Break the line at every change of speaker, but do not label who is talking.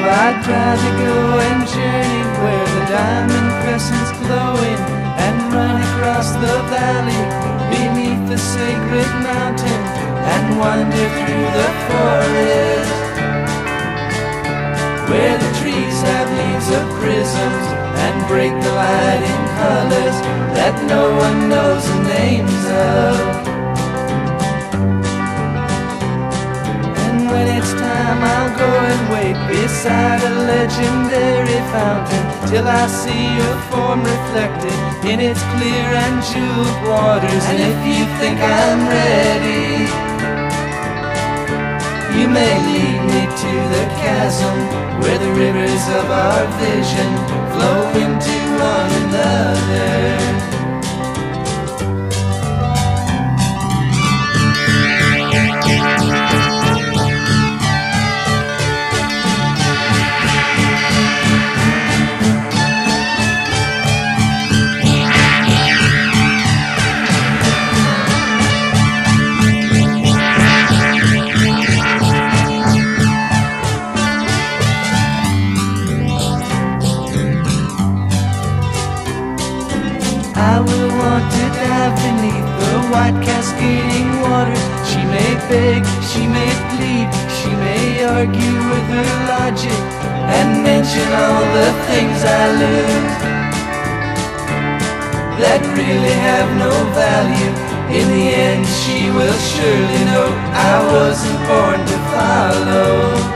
I'd rather go and journey where the diamond crescent's glowing, and run across the valley beneath the sacred mountain, and wander through the forest where the trees have leaves of prisms and break the light in colors that no one knows the names of. And when it's time, I'll go and wait beside a legendary fountain till I see your form reflected in its clear and jeweled waters. And if you think I'm ready, you may lead me to the chasm where the rivers of our vision flow into one another. I will want to dive beneath the white cascading waters. She may beg, she may plead, she may argue with her logic and mention all the things I lose that really have no value. In the end she will surely know I wasn't born to follow.